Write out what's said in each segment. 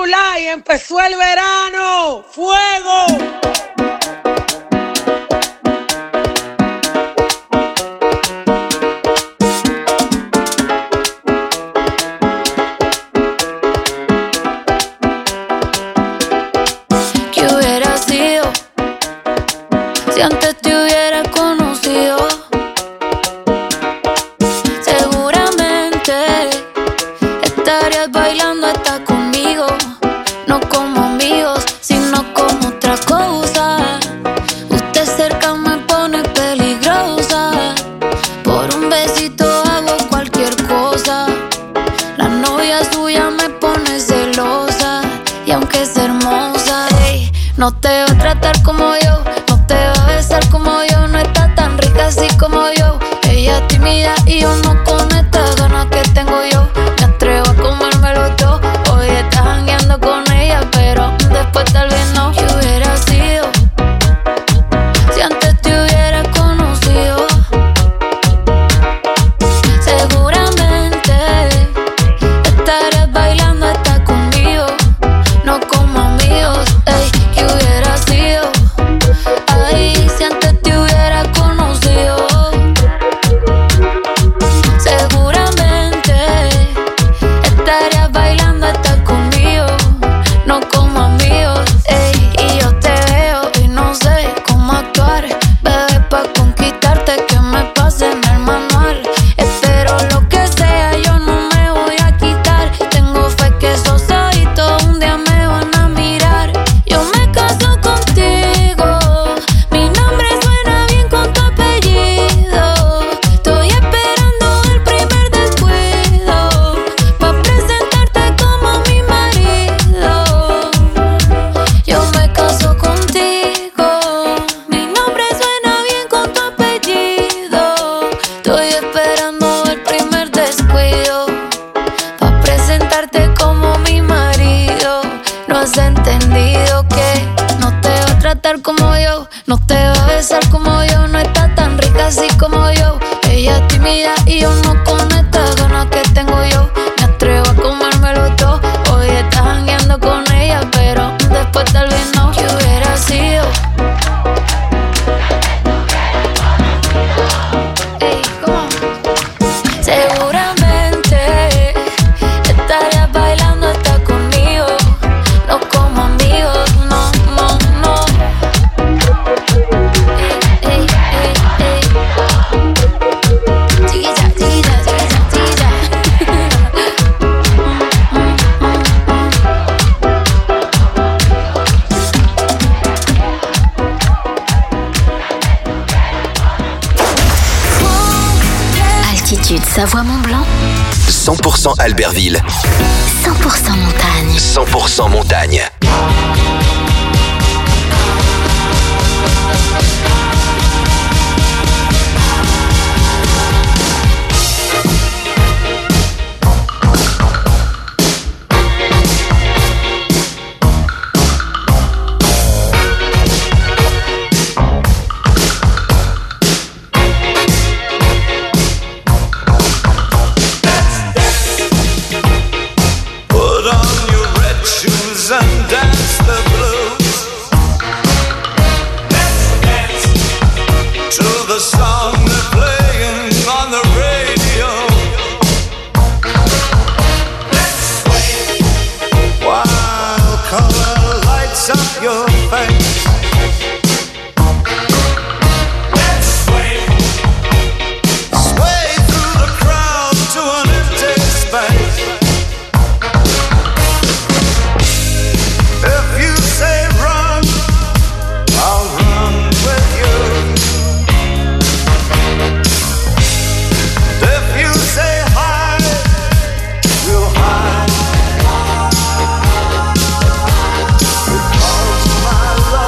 July, empezó el verano. ¡Fuego! ¿Qué hubiera sido si antes te hubiera conocido? Seguramente estarías bailando hasta conmigo, no como amigos, sino como otra cosa. Usted cerca me pone peligrosa, por un besito hago cualquier cosa. La novia suya me pone celosa, y aunque es hermosa, ey, no te va a tratar como yo, no te va a besar como yo, no está tan rica así como yo. Ella es tímida y yo no con estas ganas que tengo yo. Me atrevo a comérmelo todo. Hoy estás jangueando con ella, pero después tal vez no. ¿Qué hubiera sido si antes te hubiera conocido? Seguramente estarías bailando hasta conmigo, no como amigos. Ey, ¿qué hubiera sido? Ay, si antes te hubiera conocido. Seguramente estarías bailando hasta conmigo, no como amigos. Ey, y yo te veo y no sé cómo actuar. Bebé, pa' conquistarte que me pase en el manual. Espero lo que sea, yo no me voy a quitar. Tengo fe que esos ojitos un día me van a mirar. Yo me caso contigo, mi nombre suena bien con tu apellido. Estoy esperando el primer descuido pa' presentarte como mi marido. Yo me caso contigo, mi nombre suena bien con tu apellido. Estoy esperando el primer descuido pa' presentarte como mi marido. No has entendido que no te va a tratar como yo, no te va a besar como yo, no está tan rica así como yo. Ella es tímida y yo no con estas ganas que tengo yo. Me atrevo a comérmelo todo. Hoy estás jangueando con ella, pero después tal vez no. ¿Qué hubiera sido? Ey, ¿cómo? Seguramente estarías bailando hasta conmigo, no como amigos, no, no, no. Ey, ey, ey, ey. Chiquilla, chiquilla, chiquilla, chiquilla. Altitude Savoie-Mont-Blanc, 100% Albertville, 100% montagne. 100% montagne. Put on your red shoes and dance the blues. Let's dance to the song they're playing on the radio. Let's sway while color lights up your face. Let's sway, sway through the crowd to an empty space. If you say run, I'll run with you. If you say hide, we'll hide. Because my love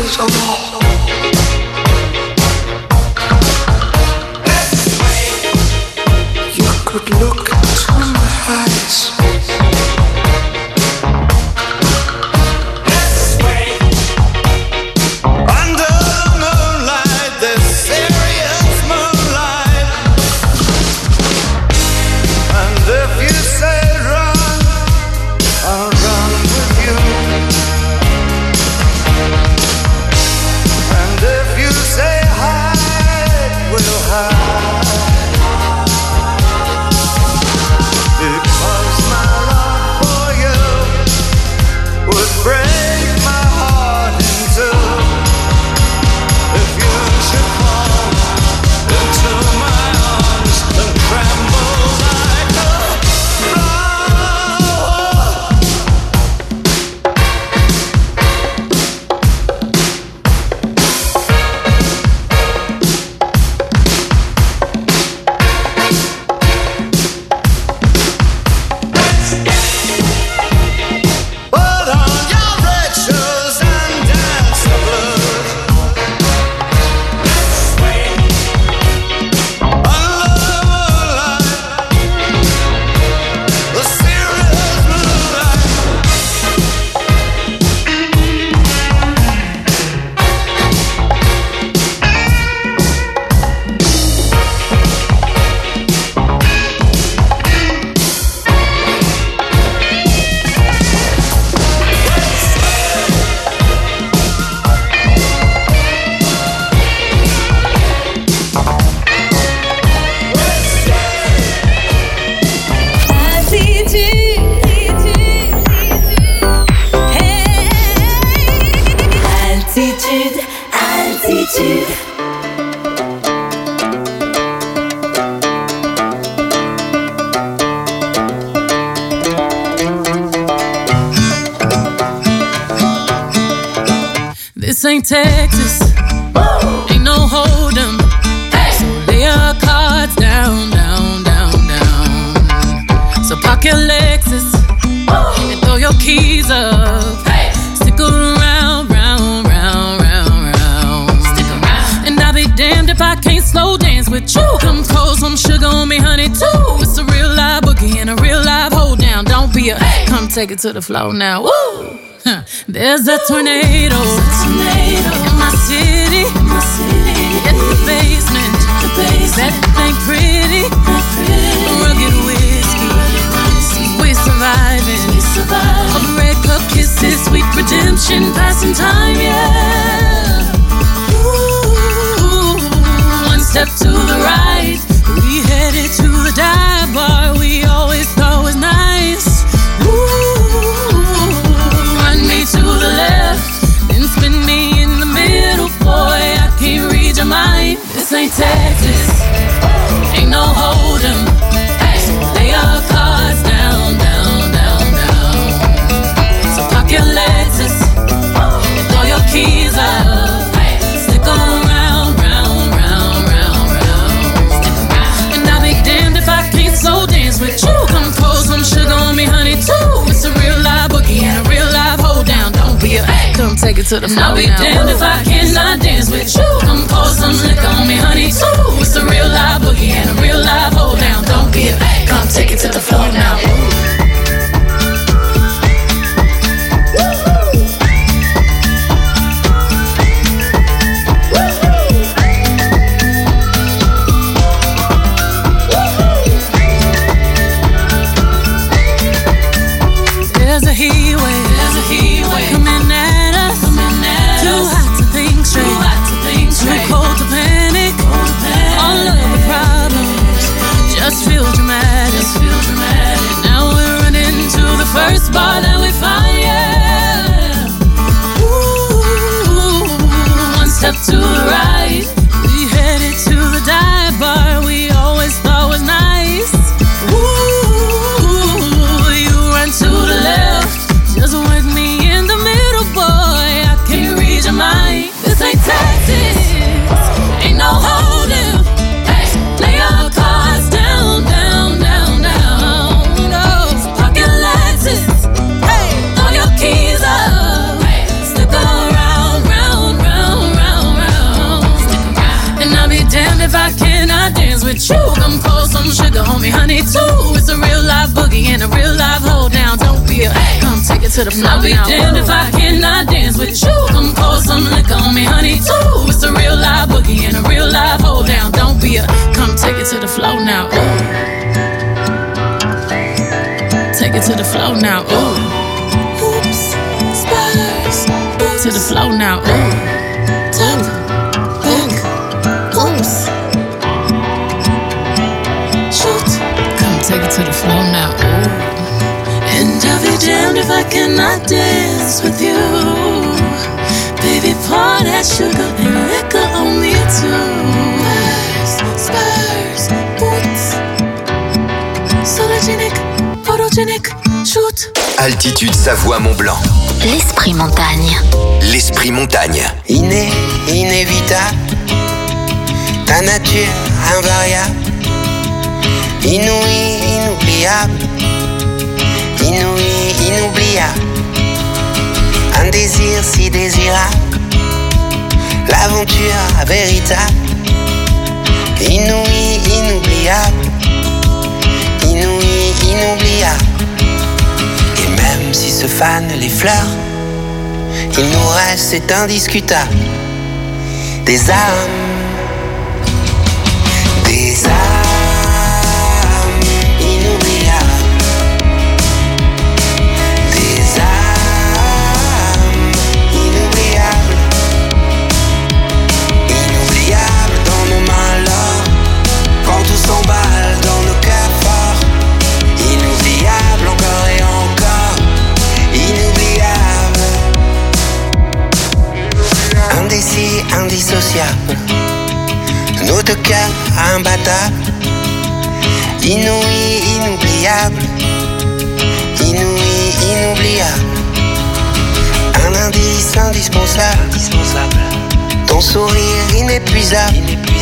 This ain't Texas, ain't no hold 'em. So lay your cards down, down, down, down. So park your Lexus and throw your keys up. Stick around, round, round, round, round. Stick around. And I'll be damned if I can't slow dance with you. Come pour some sugar on me, honey, too. It's a real live boogie and a real live hold down. Don't be a come take it to the floor now. Woo! There's a tornado in my city, in the basement. That ain't pretty. Rugged whiskey, we surviving. Of red cup kisses, sweet redemption, passing time, yeah. Ooh, one step to the right, we headed to the dive bar we always thought was nice. To the left, then spin me in the middle, boy, I can't read your mind. This ain't Texas, ain't no hold 'em. So lay your cards down, down, down, down. So park your Lexus and throw your keys up. Stick around, round, round, round, round. And I'll be damned if I can't slow dance with you. Come pour some sugar on me, honey, too. It's a real live boogie and a real live hold down. Don't be a come take it to the floor. I'll be damned if I cannot dance with you. Come pour some liquor on me, honey, too. It's a real live boogie and a real live hold down. Don't be a come take it to the floor now. There's a heat wave coming at us. Too hot to think straight, too cold to panic. All of the problems just feel dramatic. Now we're running to the first bar that we find, yeah. Ooh, one step to the right, we headed to the dive bar we always thought was nice. Ooh, you run to the left, just work me in the middle, boy, I can't read your mind. This ain't Texas, ain't no holding. Lay your cards down, down, down, down. No, park your Lexus, throw your keys up. Stick around, round, round. with you. Come pour some sugar on me, honey, too. It's a real live boogie and a real live hold down. Don't be a come take it to the floor. I'll be damned if I cannot dance with you. Come pour some liquor on me, honey, too. It's a real live boogie and a real live hold down. Don't be a come take it to the floor now. Ooh. Take it to the floor now. Ooh. Oops, spurs. To the floor now. Ooh. Tap, back, oops. Shoot. Come take it to the floor now. Ooh. And I'll be damned if I cannot dance with you. Baby, pour that sugar and liquor on me too. Spurs, boots. Sologenic, photogenic, shoot. Altitude Savoie-Mont-Blanc. L'esprit montagne. L'esprit montagne. Inné, inévitable. Ta nature invariable. Inouï, inoubliable. Inouï, inoubliable. Un désir si désirable. L'aventure véritable. Inouï, inoubliable. Inouï, inoubliable. Et même si se fanent les fleurs, il nous reste, c'est indiscutable, des âmes. Des âmes inoubliables. Des âmes inoubliables. Inoubliables dans nos mains l'or, quand tout s'emballe dans nos cœurs forts. Inoubliables encore et encore. Inoubliables. Indécis, indissociables. Nos deux cœurs imbattables. Inouï, inoubliable. Inouï, inoubliable. Un indice indispensable. Ton sourire inépuisable.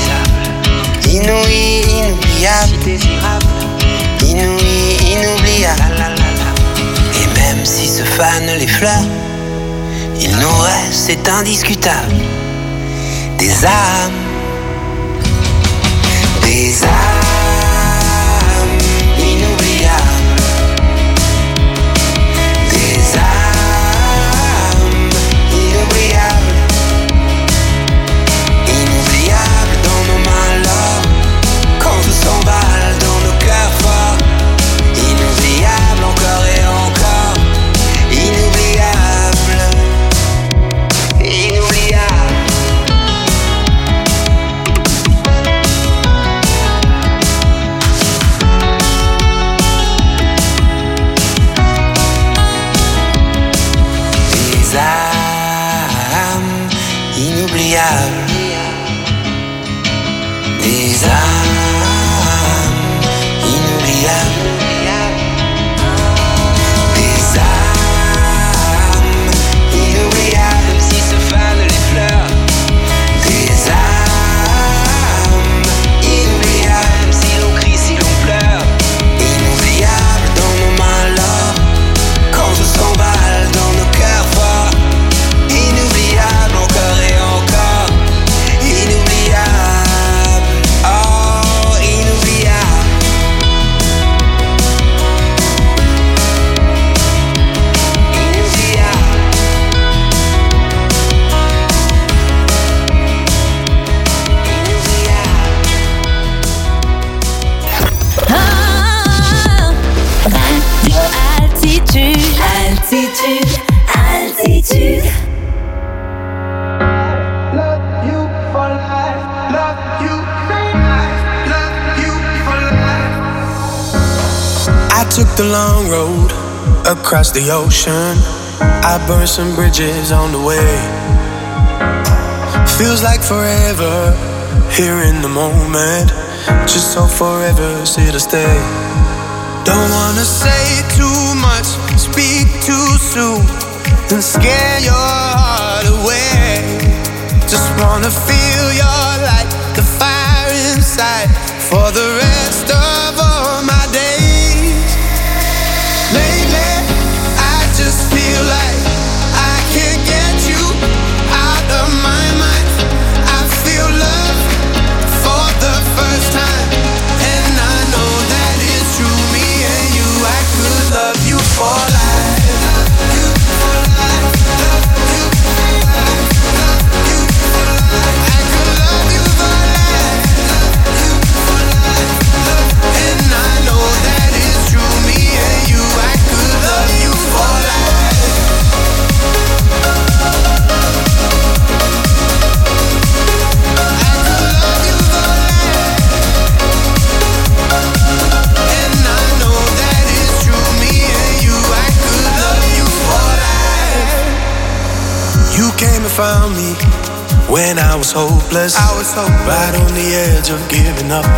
Inouï, inoubliable. Inouï, inoubliable. Et même si se fanent les fleurs, il nous reste, c'est indiscutable, des âmes. Des âmes inoubliables. Des âmes inoubliables. Inoubliables dans nos mains l'or, quand tout s'emballe dans nos cœurs forts. Inoubliables encore et encore. Inoubliables. Inoubliables. Des âmes inoubliables. Des âmes inoubliables. Des âmes inoubliables. Même si se fanent les fleurs. Des âmes inoubliables. Même si l'on crie, si l'on pleure. Inoubliables dans nos mains l'or, quand tout s'emballe dans nos cœurs forts. Inoubliables encore et encore. Inoubliables. Oh, inoubliables. Inoubliables. Altitude, altitude, altitude. Love you for life. Love you for life. Love you for life. I took the long road across the ocean. I burned some bridges on the way. Feels like forever here in the moment. Just so forever's here to stay. Don't wanna say too much, speak too soon, and scare your heart away. Just wanna feel your light, the fire inside, for the rest of all my days. Lately, I just feel like I can't get you out of my mind. I feel love for the first time. found me when I was hopeless. Right on the edge of giving up.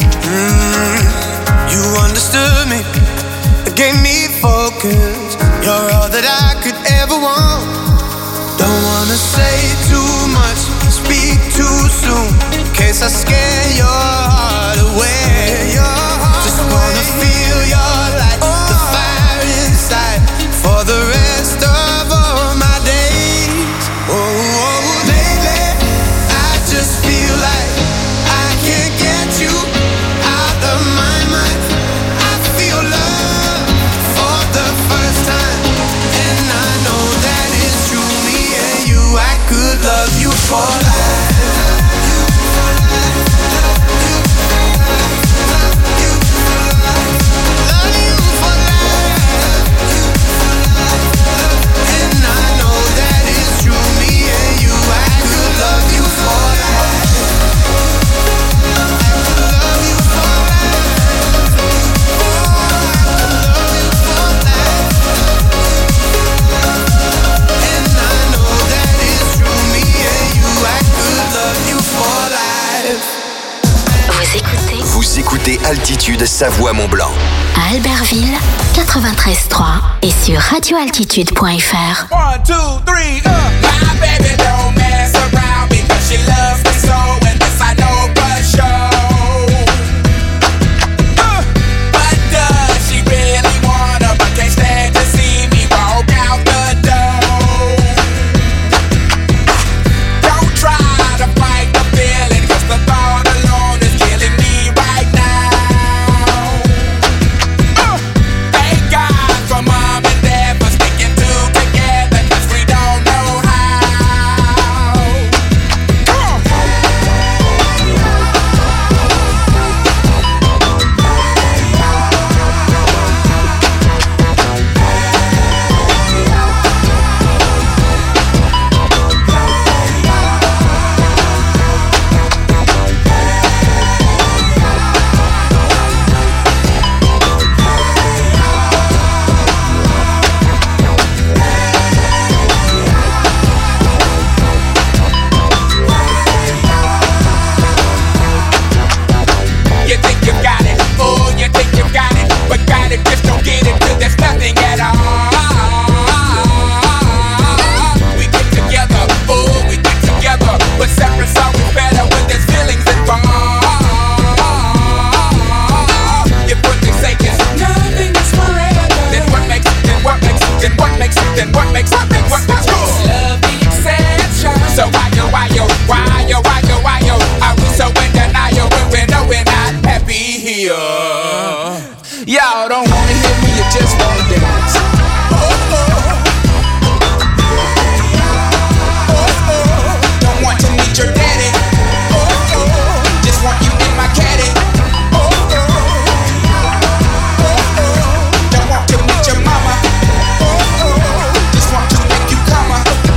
You understood me, gave me focus. You're all that I could ever want. Don't wanna say too much, speak too soon, in case I scare your heart away. Just wanna feel your light, the fire inside, for the rest of all my days. Oh, baby, I just feel like I can't get you out of my mind. I feel love for the first time, and I know that it's true. Me and you, I could love you for life. Vous écoutez Altitude Savoie-Mont-Blanc. À Albertville, 93.3 et sur radioaltitude.fr. 1, 2, 3, My baby don't mess around because she loves me so, and this I know for sure. But does she really wanna, but can't stand to see me walk out the door? Don't try to fight the feeling, cause the thought alone is killing me right now. Thank God for mom and dad for sticking together, cause we don't know how. You think you got it, oh, you think you got it, but got it, just don't get it till there's nothing at all. We get together, oh, we get together, but separate's always better when there's feelings involved. If what they say is nothing is forever, then what makes it, then what makes it, then what makes it, then what makes it, then what makes it? Love the exception. So why are we so in denial when we know we're not happy here? Y'all don't wanna hear me, you just wanna dance. Don't want to meet your daddy. Just want you in my caddy. Don't want to meet your mama. Just want to make you come.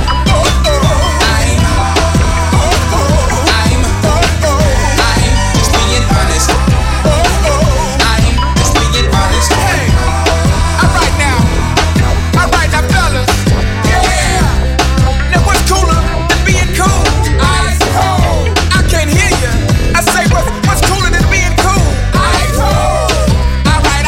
I'm just being honest. I'm just being honest. Hey, alright now, fellas. Yeah. Now what's cooler than being cool? Ice cold. I can't hear you. I say what's cooler than being cool? Ice cold. Alright.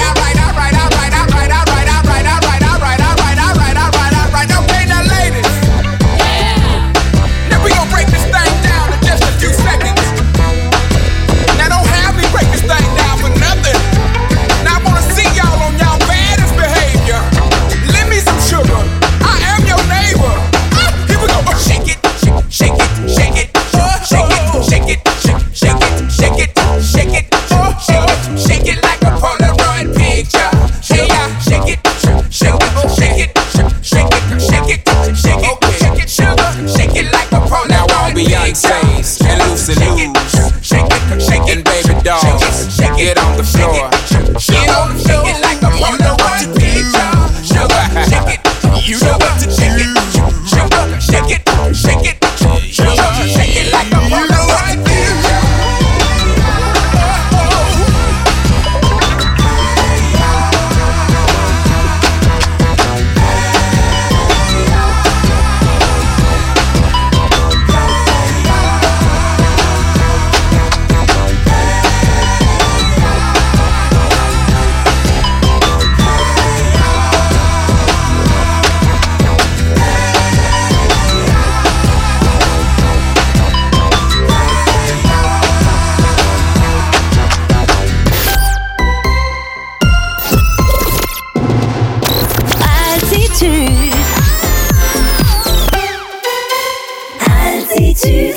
Okay, now ladies. Now we gon' break this thing down in just a few seconds. Now don't have me break this thing down for nothing. Now I wanna see y'all on y'all baddest behavior. Lend me some sugar. I am your neighbor. Here we go. Shake it, shake it, shake it, shake it, shake it, shake it, shake it, shake it, shake it, shake it like a Polaroid picture. Hey, shake it, shake it, shake it, shake it, shake it, shake it, shake it, sugar, shake it like a Polaroid picture. Now all Beyonce's and Lucy Lou's, shaking baby dolls, get on the floor, get on the floor, shake it like a Polaroid picture. Sugar, shake it, you know what to shake it, sugar, shake it, shake it, sugar, shake it like a Polaroid picture. Altitude.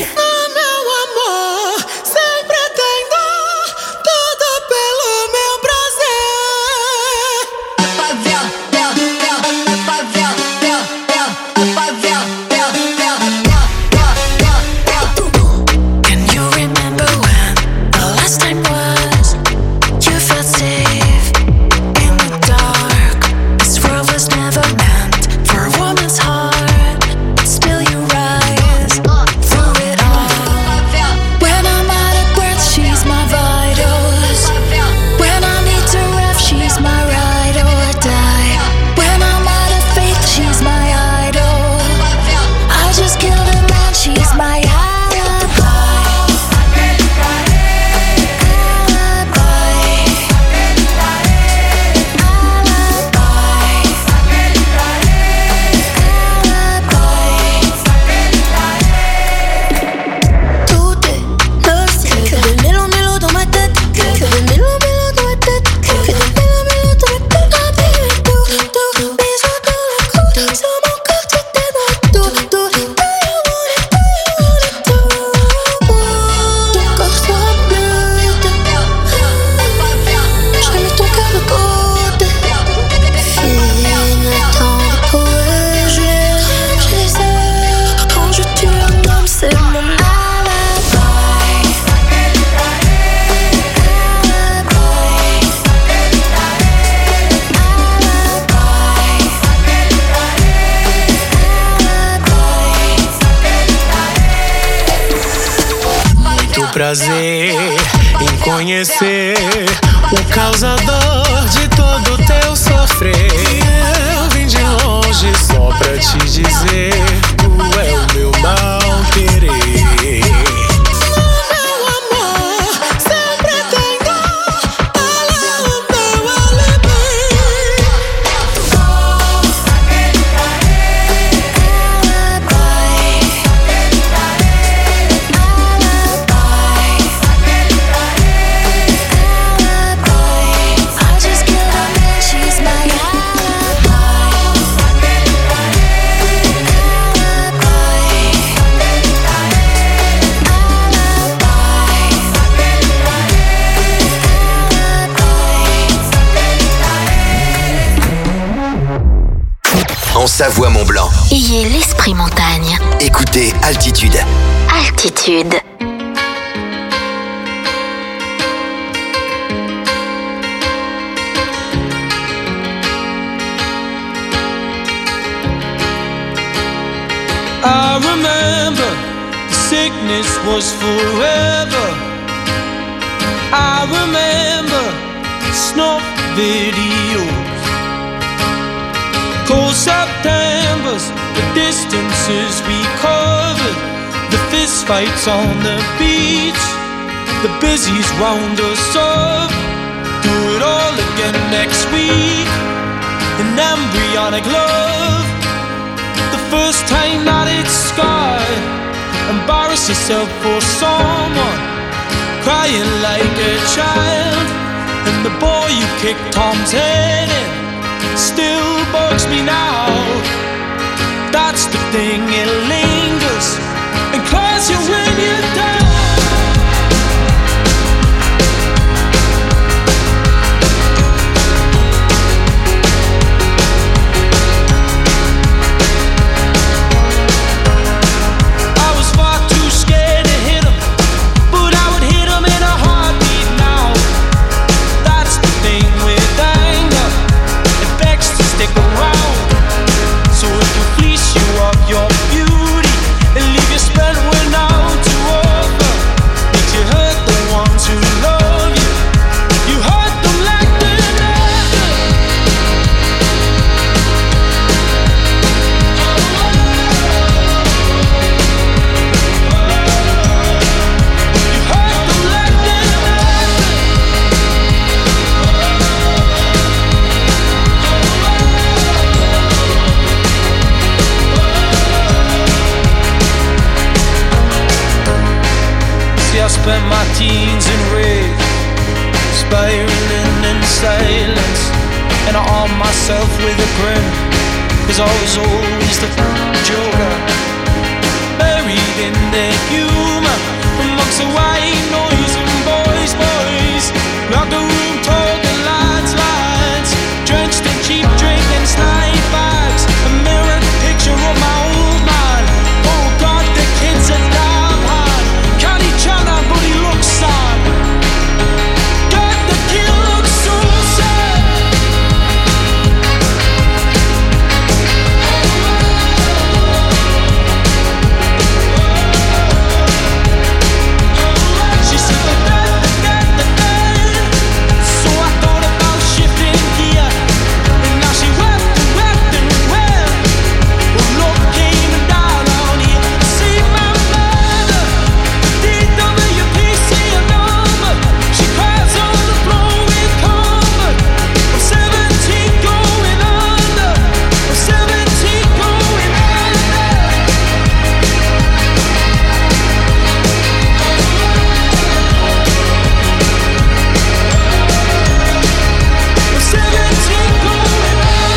Prazer em conhecer o causador de todo teu sofrer. Eu vim de longe só pra te dizer, tu é o meu mal querer. Meu amor, sempre tenho ela o meu alibi. En Savoie-Mont-Blanc. Ayez l'esprit montagne. Écoutez Altitude. Altitude. I remember the sickness was forever. I remember snuff videos. Cold Septembers, the distances we covered, the fist fights on the beach, the busies round us up. Do it all again next week. An embryonic love, the first time that it's scarred. Embarrass yourself for someone, crying like a child. And the boy you kicked Tom's head in still bugs me now. That's the thing, it lingers and claws you when you're down. I was far too scared to hit him, but I would hit him in a heartbeat now. That's the thing with anger, to stick around, so it can fleece you of your beauty and leave you spent when out to over. Makes you hurt the ones who love you. You hurt them like they're nothing. You hurt them like they're nothing. I spent my teens in rage, spiraling in silence, and I armed myself with a grin, 'cause I was always the joker. buried in their humor, amongst the white noise and boys, locker room talk and lights, drenched in cheap drink and snipe bags, a mirrored picture of my old man. Oh God, the kid's a damn hard. Can't each other, but he looks sad. God, the kid looks so sad. She said so I thought about shifting gear, and now she wept and wept and wept. Well, love came and died out here. See my mother, DWPC number. She cries on the floor with comfort. I'm 17 going under. I'm 17 going under. I'm 17 going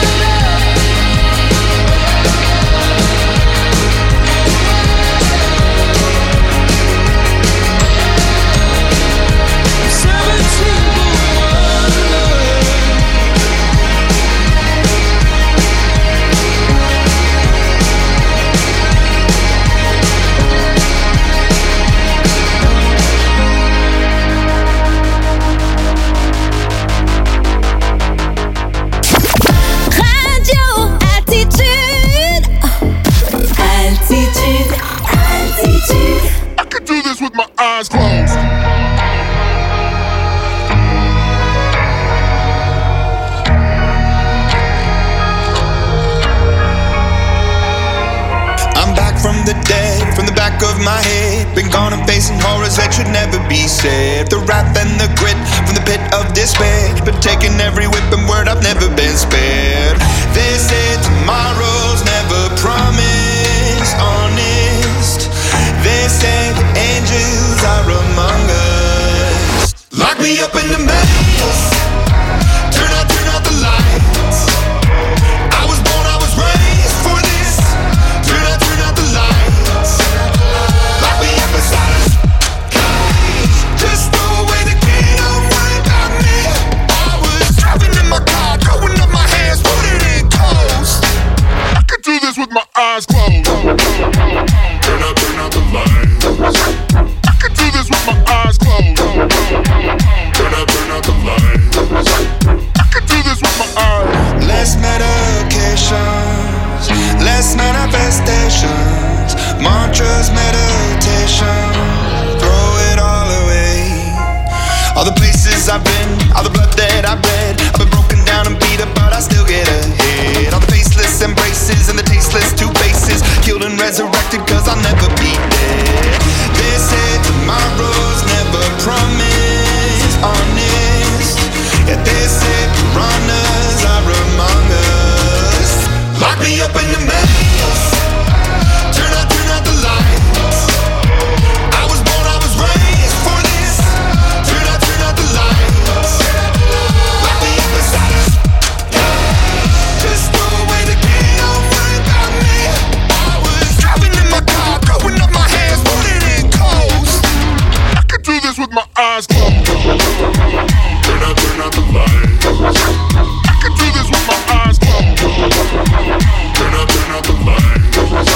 Radio Altitude. Altitude. Altitude. I could do this with my eyes closed. I'm back from the dead, from the back of my head. Been gone and facing horrors that should never be said. The wrath and the grit from the pit of despair. Been taking every whip and word, I've never been spared. They said tomorrow's never promised, honest. They said the angels are among us. Lock me up in the maze. Turn out the lights. I was born, I was raised for this. Turn out the lights. Lock me up inside a cage. Just throw away the key, don't worry about me. I was driving in my car, throwing up my hands, putting in coast. I could do this with my eyes closed. Turn out the lights. I could do this with my eyes closed. Turn out the lights. I could do this with my eyes. Less medications, less manifestations, mantras, meditation, throw it all away. All the places I've been, all the blood that I've bled, I've been broken down and beat up, but I still get ahead. All the faceless embraces and the tasteless two faces, killed and resurrected cause I'll never be dead. They said tomorrow's never promised, honest. Yeah, they said piranhas are among us. Lock me up in the maze. Turn out the lights. I was born, I was raised for this. Turn out the lights. Lock me up inside a cage. Just throw away the key, don't worry about me. I was driving in my car, throwing up my hands, putting in coast. I could do this with my eyes closed. Turn out the lights. I could do this with my eyes closed. Turn out the lights.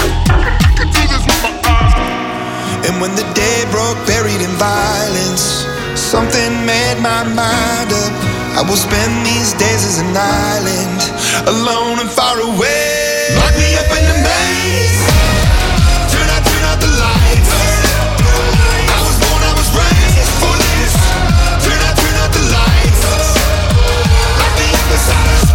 I could do this with my eyes closed. And when the day broke, buried in violence, something made my mind up. I will spend these days as an island, alone and far away. Lock me up in the maze. Turn out the lights. I was born, I was raised for this. Turn out the lights. Lock me up inside a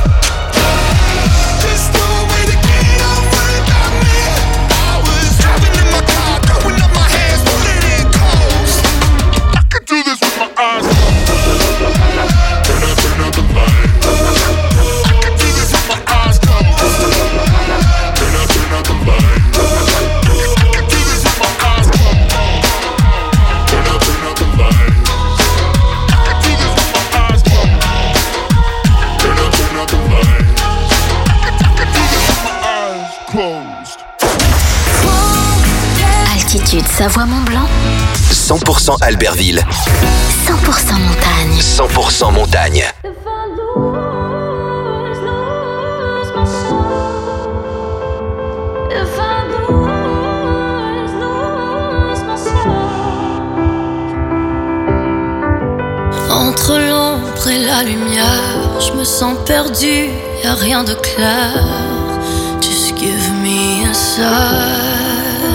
cage. Just throw away the key, don't worry about me. I was driving in my car, throwing up my hands, putting in coast. I could do this with my eyes closed. Turn out the lights. I could do this with my eyes closed. Turn out the lights. I could do this with my Savoie Mont Blanc, 100% Albertville. 100% montagne. 100% montagne. Entre l'ombre et la lumière, je me sens perdu, y'a rien de clair. Just give me a sign.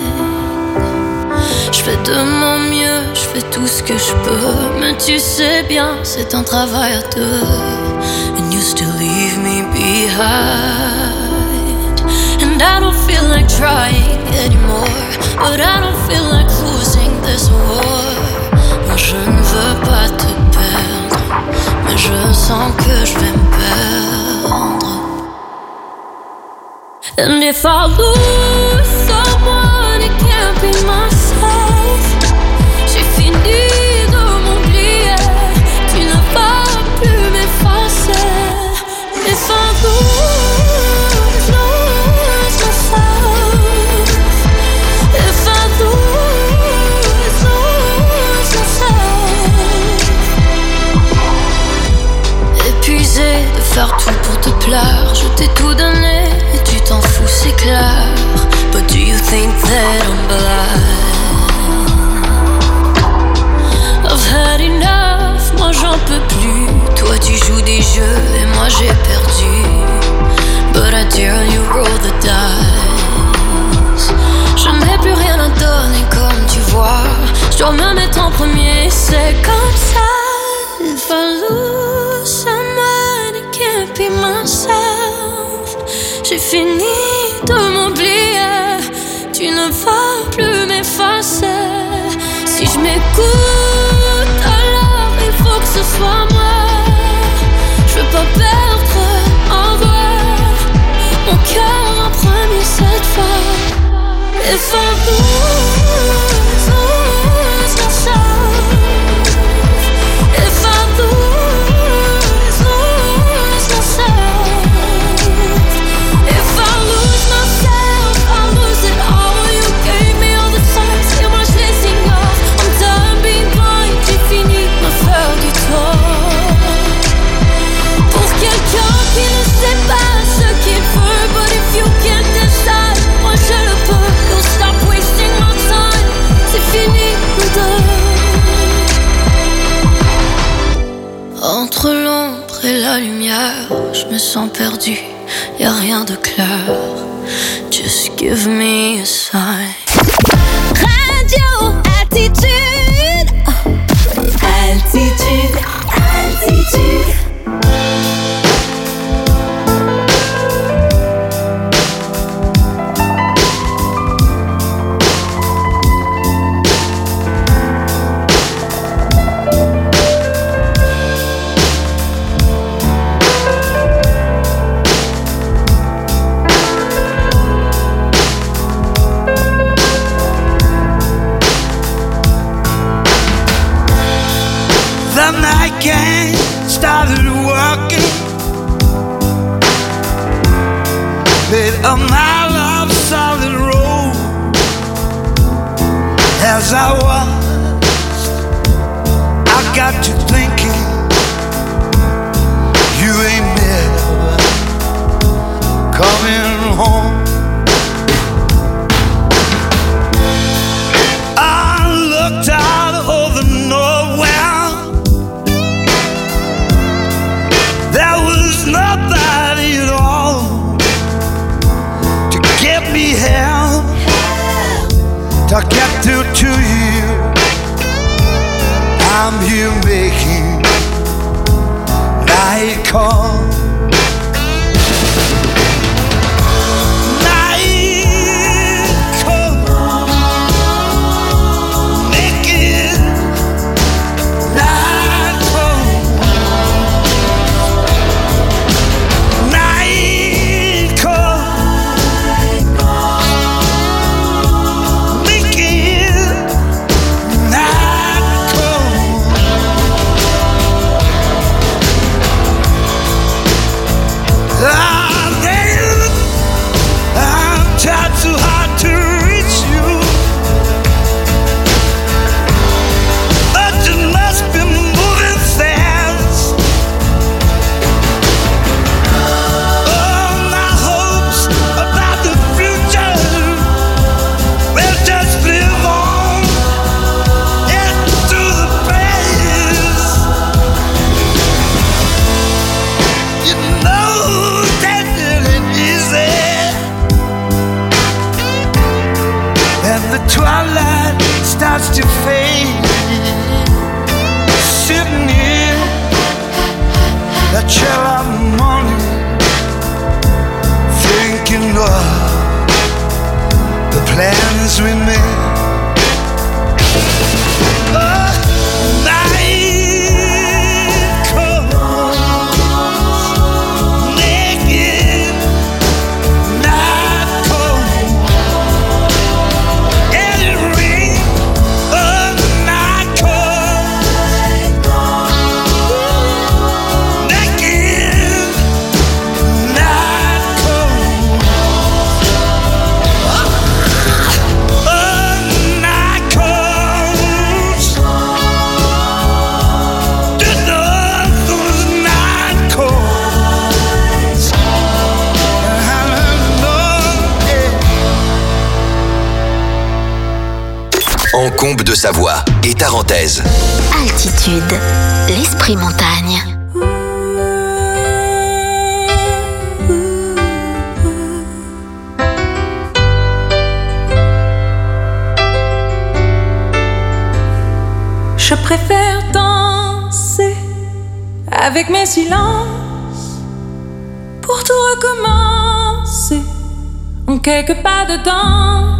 Je fais de mon mieux, je fais tout ce que je peux, mais tu sais bien, c'est un travail à deux. And you still leave me behind. And I don't feel like trying anymore, but I don't feel like losing this war. Moi je ne veux pas te perdre, mais je sens que je vais me perdre. And if I lose someone, it can't be myself. J'ai fini de m'oublier, tu ne vas plus m'effacer. If I lose myself, if I lose myself. Épuisé de faire tout pour te plaire, je t'ai tout donné et tu t'en fous, c'est clair. But do you think that I'm blind? I've had enough, moi j'en peux plus. Toi tu joues des jeux et moi j'ai perdu. But I dare you roll the dice. Je n'ai plus rien à donner comme tu vois. Je dois me mettre en premier, c'est comme ça. If I lose someone, it can't be myself. J'ai fini de m'oublier, tu ne vas plus m'effacer. Si je m'écoute, alors il faut que ce soit moi. Je veux pas perdre en vrai mon cœur en premier cette fois. If I lose myself, if I lose myself, if I lose myself, I lose it all. You gave me all the time, c'est moi je les ignore. I'm done being blind, j'ai fini de me faire du tort. Pour quelqu'un qui ne sait pas ce qu'il veut, but if you can't decide, moi je le peux. Don't stop wasting my time, c'est fini nous deux. Entre l'ombre et la lumière, je me sens perdu, y'a rien de clair. Just give me a sign. Radio Altitude. Altitude, altitude. The night gang started walking, made a mile of solid road. As I watched, I got to thinking, you ain't never coming home. I looked out over nowhere. There was nobody at all to get me help, to get through to you. I'm here making night call. starlight starts to fade. Sitting in that chill of morning, thinking of the plans we made. Encombe de Savoie et Tarentaise. Altitude, l'esprit montagne. Je préfère danser avec mes silences pour tout recommencer en quelques pas dedans.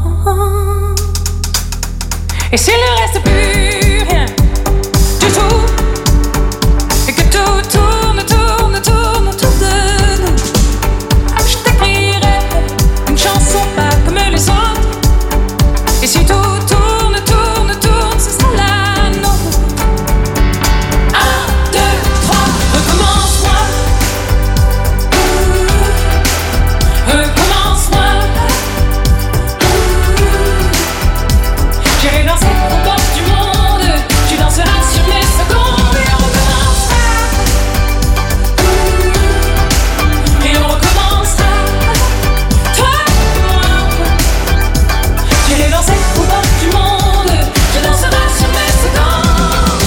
Et s'il ne reste plus rien du tout, et que tout tourne, tourne, tourne autour de nous, je t'écrirai une chanson pas comme les autres. Et si tout tourne, tourne, tourne, ce sera la nôtre. 1, 2, 3, recommence-moi. Recommence-moi. J'irai danser au bord du monde, tu danseras sur mes secondes et on recommencera. Et on recommencera, toi et moi. J'irai danser au bord du monde, tu danseras sur mes secondes.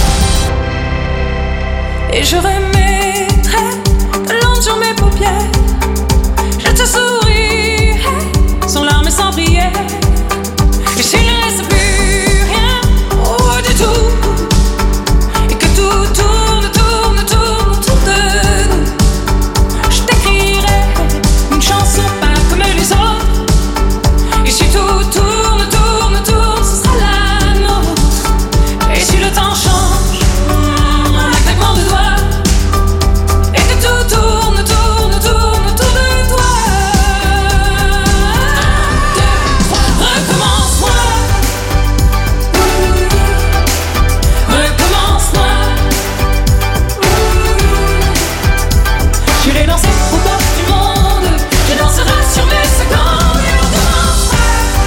Et je remettrai de l'encre sur mes paupières, je te sourirai sans larmes et sans prière. Et s'il ne reste plus rien du tout, et que tout tourne, tourne, tourne autour de nous, je t'écrirai une chanson pas comme les autres. Et si tout tourne, tourne, tourne, ce sera la nôtre. Et si le temps change en un claquement de doigts, et que tout tourne, tourne, tourne autour de toi. 1, 2, 3, recommence-moi. Recommence-moi. J'irai danser au bord du monde, tu danseras sur mes secondes et on recommencera.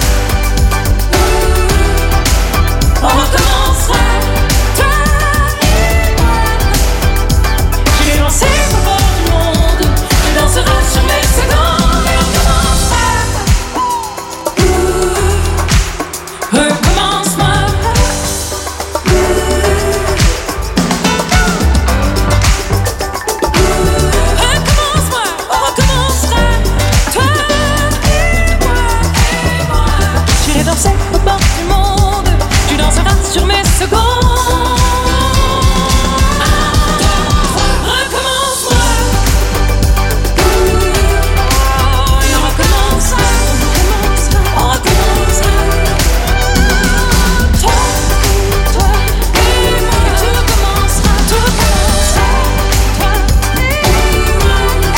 On recommencera, toi et moi. J'irai danser au bord du monde, tu danseras sur mes secondes et on recommencera. Recommence-moi. Recommence-moi, on recommencera, toi et moi. J'irai danser au bord du monde, tu danseras sur mes secondes. 1, 2, 3, recommence-moi. Et on recommencera, on recommencera. Toi et moi, tu recommenceras, tout recommencera. Toi et moi,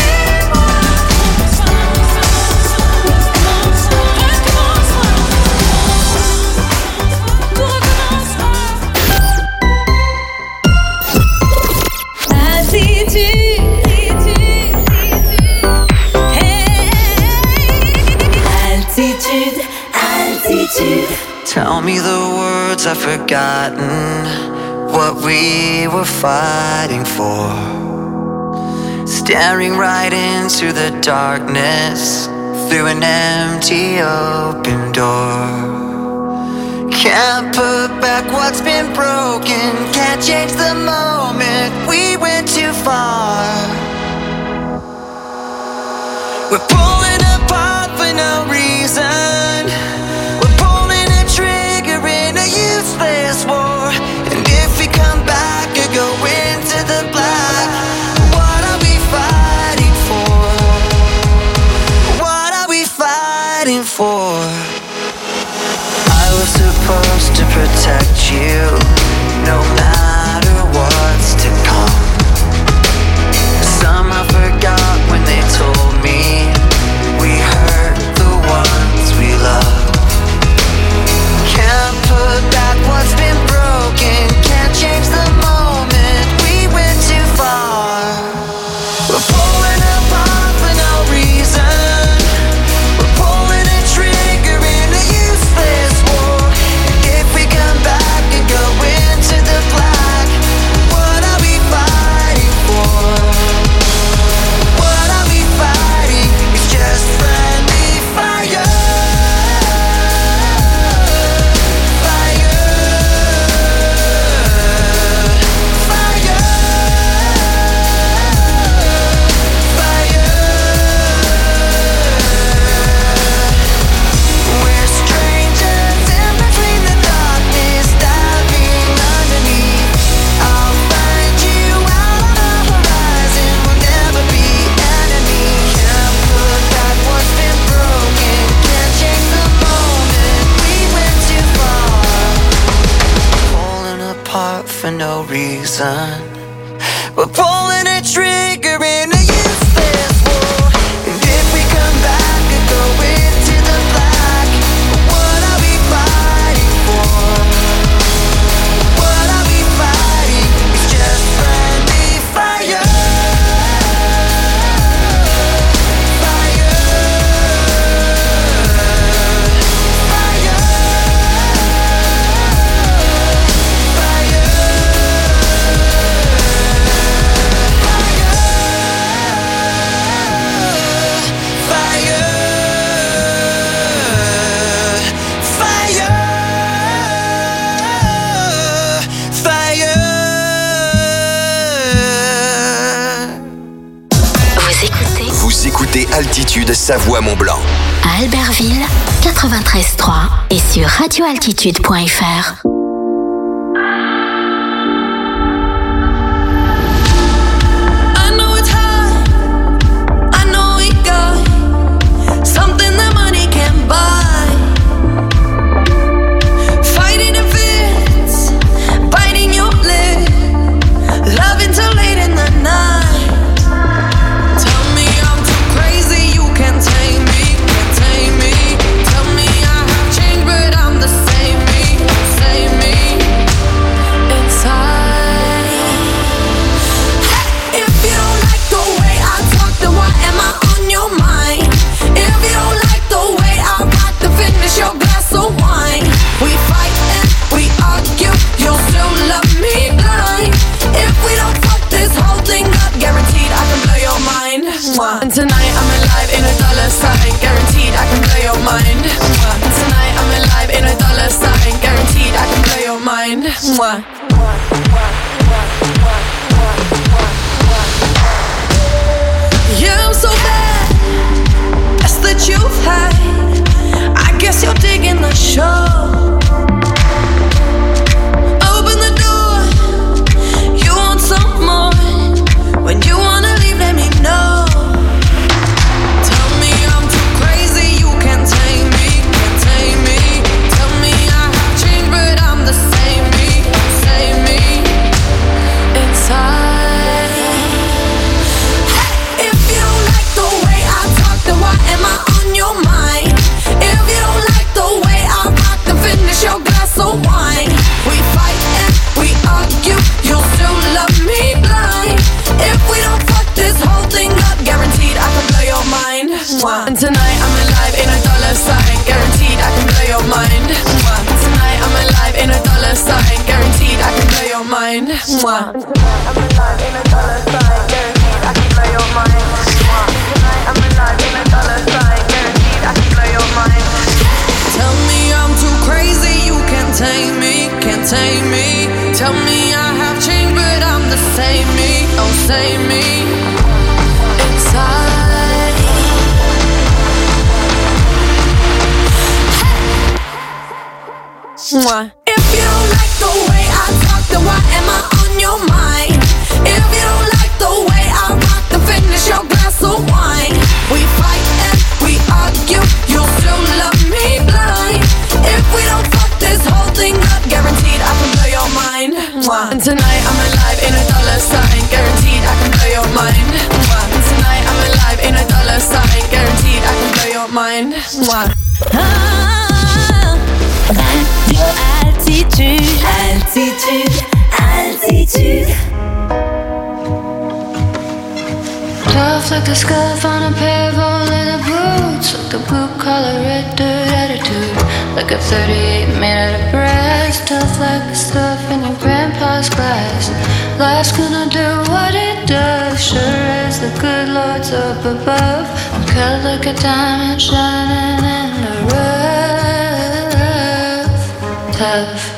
Altitude, altitude. Tell me the words I've forgotten, what we were fighting for. Staring right into the darkness through an empty open door. Can't put back what's been broken, can't change the moment we went too far. We're pulling apart for no reason, we're pulling a tree for no reason. We're pulling a trigger in a useless war. And if we come back and go into the black, what are we fighting for? What are we fighting? It's just friendly fire. Écoutez Altitude Savoie-Mont-Blanc. À Albertville, 93.3 et sur radioaltitude.fr. And tonight I'm alive in a dollar sign, guaranteed I can blow your mind. And tonight I'm alive in a dollar sign, guaranteed I can blow your mind. Yeah, I'm so bad, that's the truth. I guess you're digging the show. Open the door, you want some more. When you wanna leave, let me know. And tonight I'm alive in a dollar sign, guaranteed I can blow your mind. And tonight I'm alive in a dollar sign, guaranteed I can blow your mind. And tonight I'm alive in a dollar sign, guaranteed I can blow your mind. Tonight I'm alive in a dollar sign, guaranteed I can blow your mind. Tell me I'm too crazy, you can't tame me, can't tame me. Tell me I have changed, but I'm the same me, oh same me. Inside. If you don't like the way I talk, then why am I on your mind? If you don't like the way I rock, then finish your glass of wine. We fight and we argue, you'll still love me blind. If we don't fuck this whole thing up, guaranteed I can blow your mind. And tonight I'm alive in a dollar sign, guaranteed I can blow your mind. And tonight I'm alive in a dollar sign, guaranteed I can blow your mind. Altitude, altitude, altitude. Tough like the scuff on a pair of old leather boots, like the blue collar red dirt attitude, like a 38 made out of brass. Tough like the stuff in your grandpa's glass. Life's gonna do what it does, sure as the good Lord's up above. I'm cut like a diamond shining in the rough. Tough.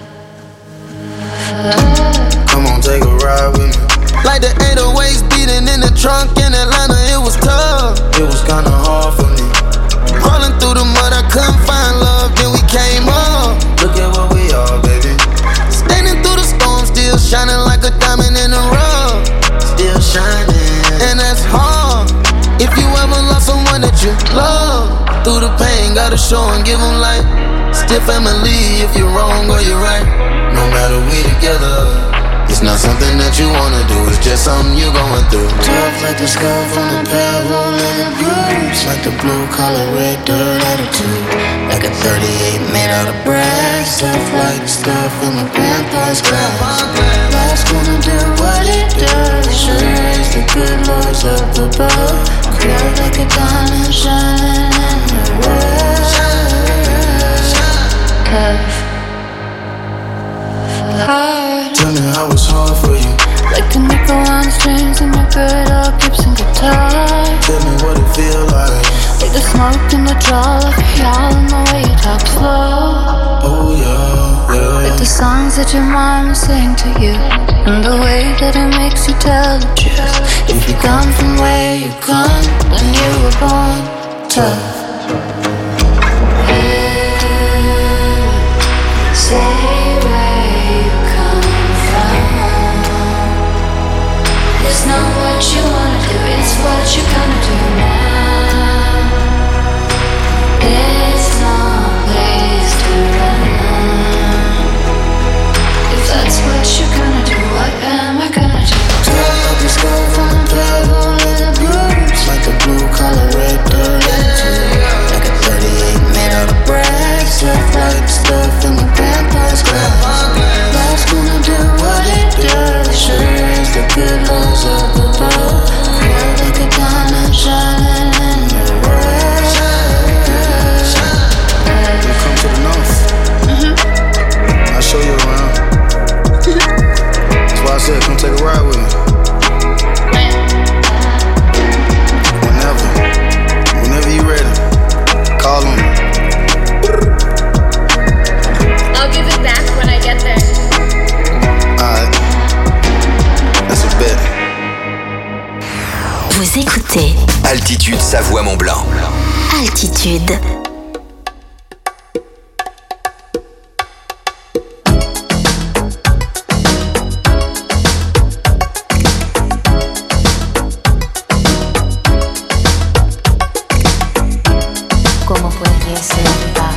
Come on, take a ride with me. Like the 808s beating in the trunk in Atlanta, it was tough. It was kinda hard for me. Crawling through the mud, I couldn't find love, then we came up. Look at what we are, baby. Standing through the storm, still shining like a diamond in the rough. Still shining, and that's hard. If you ever lost someone that you love, through the pain, gotta show and give them light. Still family if you're wrong or you're right. No matter we together. it's just something you going through. Tough like the skull from the pebble and the bruise, like the blue collar red dirt attitude, like a 38 made out of brass. Tough like the stuff in my grandpa's glass. Life's gonna do what it does. Sure as the good Lord's up above. Cold like a diamond shining in the rough. Tough. Hard. Tell me how it's hard for you. Like a nickel on strings in your good old Gibson guitar. Tell me what it feel like. Like the smoke in the draw of y'all and the way you talk slow. Oh yeah, yeah. Like the songs that your mama sang to you, and the way that it makes you tell the truth. If you come from where you come, then you were born tough. Say where you come from. It's not what you wanna do, it's what you're gonna do now. There's no place to run. If that's what you're gonna do, what am I gonna do? Tough like the skull from the pebble and the bruise, like the blue collar red dirt attitude, like a 38 made out of brass. Tough like the stuff in my grandpa's glass. Life's gonna do what it does. Sure as the good Lord's up above. Cold like a diamond shining in the rough. You come to the north. I'll show you around. That's why I said come take a ride with me. Whenever you ready, call on me. I'll give it back when I get there. Alright, that's a bet. Vous écoutez Altitude Savoie-Mont-Blanc. Altitude. ¿Cómo podría ser verdad?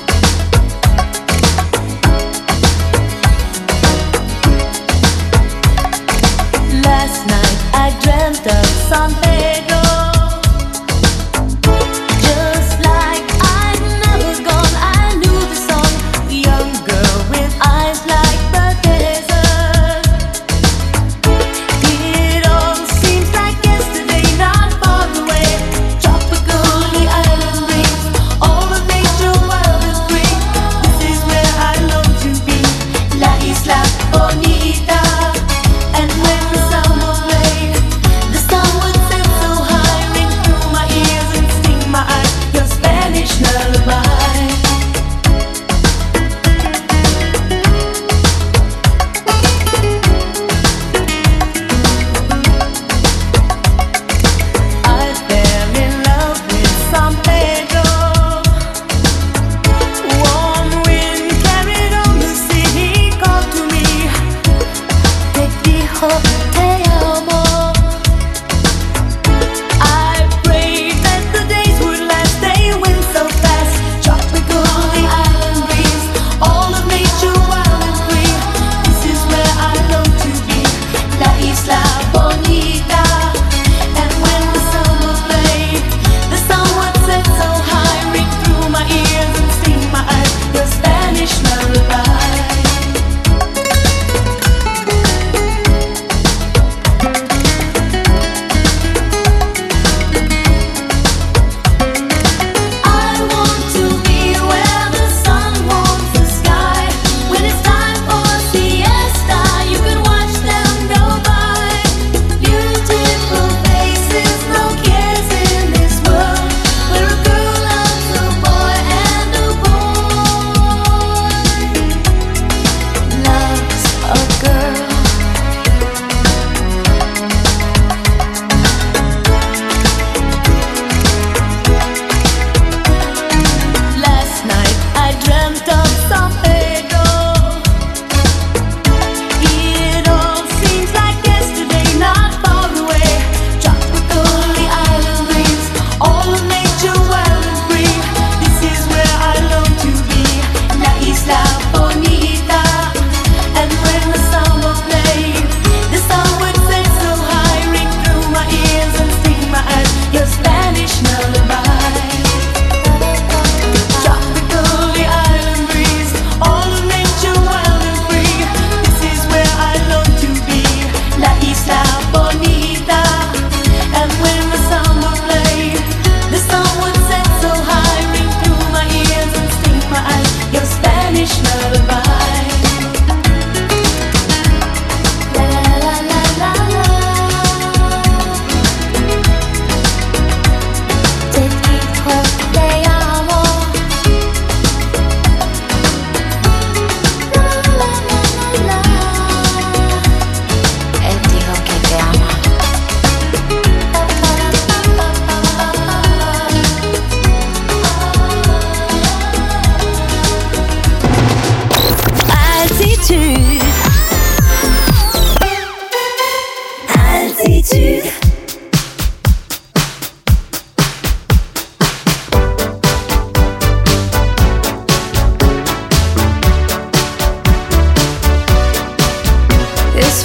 Last night I dreamt of San Pedro, just like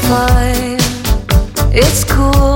fine. It's cool.